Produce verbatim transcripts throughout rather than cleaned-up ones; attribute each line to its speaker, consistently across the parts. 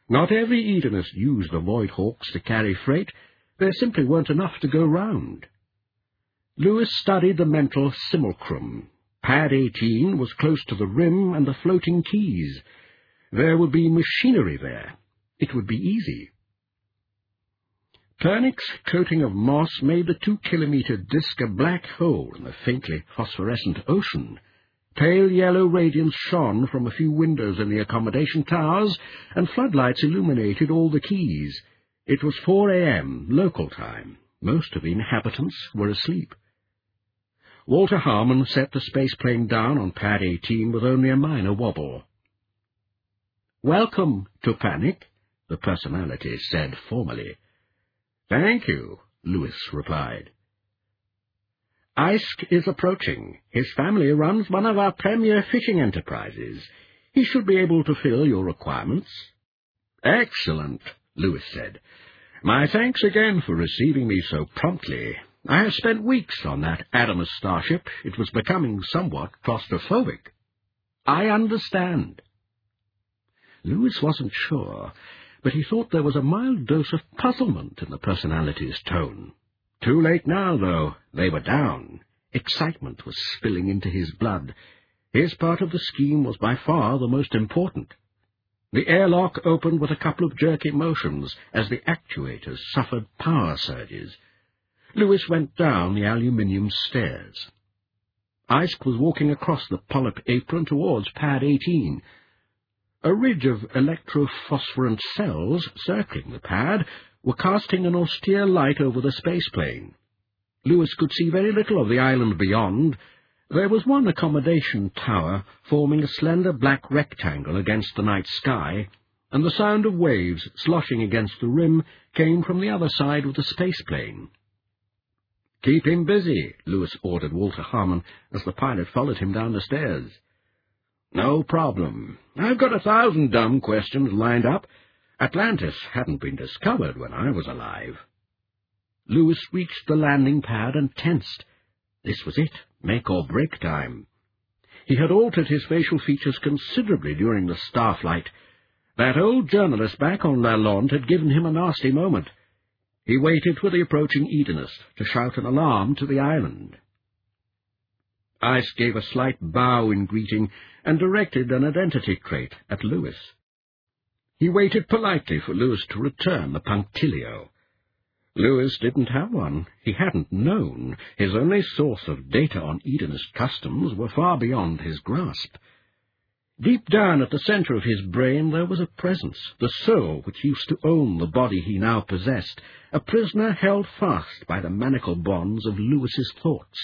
Speaker 1: Not every Edенist used the Void Hawks to carry freight. There simply weren't enough to go round. Lewis studied the mental simulacrum. Pad eighteen was close to the rim and the floating keys. There would be machinery there. It would be easy. Pernick's coating of moss made the two-kilometre disk a black hole in the faintly phosphorescent ocean. Pale yellow radiance shone from a few windows in the accommodation towers, and floodlights illuminated all the keys. It was four a m local time. Most of the inhabitants were asleep. Walter Harmon set the spaceplane down on Pad eighteen with only a minor wobble. "Welcome to Pernick," the personality said formally. "Thank you," Lewis replied. "Eysk is approaching. His family runs one of our premier fishing enterprises. He should be able to fill your requirements." "Excellent," Lewis said. "My thanks again for receiving me so promptly. I have spent weeks on that Adamus starship. It was becoming somewhat claustrophobic." "I understand." Lewis wasn't sure, but he thought there was a mild dose of puzzlement in the personality's tone. Too late now, though. They were down. Excitement was spilling into his blood. His part of the scheme was by far the most important. The airlock opened with a couple of jerky motions as the actuators suffered power surges. Lewis went down the aluminium stairs. Eysk was walking across the polyp apron towards Pad eighteen. A ridge of electrophosphorescent cells circling the pad were casting an austere light over the spaceplane. Lewis could see very little of the island beyond. There was one accommodation tower forming a slender black rectangle against the night sky, and the sound of waves sloshing against the rim came from the other side of the spaceplane. "Keep him busy," Lewis ordered Walter Harmon as the pilot followed him down the stairs. "No problem. I've got a thousand dumb questions lined up. Atlantis hadn't been discovered when I was alive." Lewis reached the landing pad and tensed. This was it, make or break time. He had altered his facial features considerably during the starflight. That old journalist back on Lalonde had given him a nasty moment. He waited for the approaching Edenist to shout an alarm to the island. Eysk gave a slight bow in greeting and directed an identity crate at Lewis. He waited politely for Lewis to return the punctilio. Lewis didn't have one. He hadn't known. His only source of data on Edenist customs were far beyond his grasp. Deep down at the centre of his brain there was a presence, the soul which used to own the body he now possessed, a prisoner held fast by the manacled bonds of Lewis's thoughts.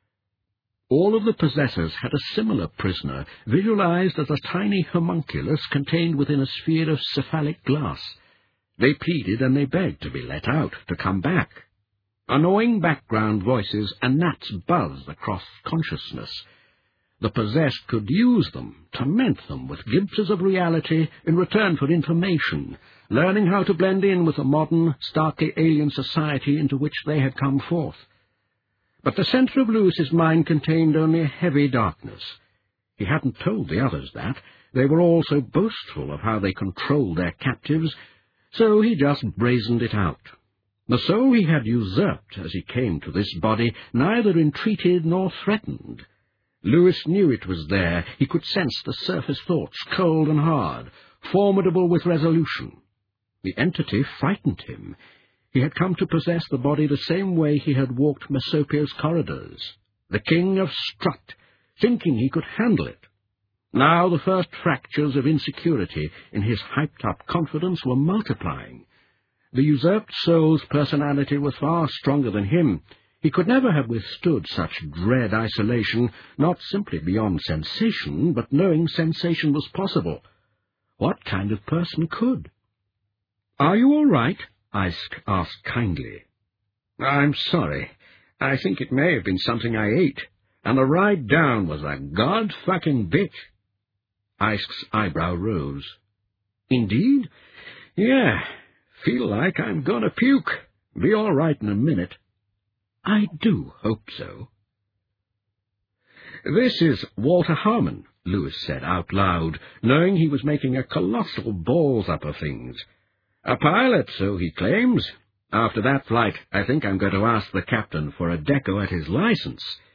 Speaker 1: All of the possessors had a similar prisoner, visualized as a tiny homunculus contained within a sphere of cephalic glass. They pleaded and they begged to be let out, to come back. Annoying background voices and gnats buzzed across consciousness. The possessed could use them, torment them with glimpses of reality in return for information, learning how to blend in with the modern, starkly alien society into which they had come forth. But the centre of Lewis's mind contained only a heavy darkness. He hadn't told the others that. They were all so boastful of how they controlled their captives, so he just brazened it out. The soul he had usurped as he came to this body neither entreated nor threatened. Lewis knew it was there. He could sense the surface thoughts, cold and hard, formidable with resolution. The entity frightened him. He had come to possess the body the same way he had walked Mesopia's corridors, the king of strut, thinking he could handle it. Now the first fractures of insecurity in his hyped-up confidence were multiplying. The usurped soul's personality was far stronger than him. He could never have withstood such dread isolation, not simply beyond sensation, but knowing sensation was possible. What kind of person could? "Are you all right?" Eysk asked kindly. "I'm sorry. I think it may have been something I ate, and the ride down was a god-fucking bitch." Eysk's eyebrow rose. "Indeed?" "Yeah. Feel like I'm gonna puke. Be all right in a minute." "I do hope so." "This is Walter Harmon, Lewis said out loud, knowing he was making a colossal balls up of things. "A pilot, so he claims. After that flight, I think I'm going to ask the captain for a deco at his license.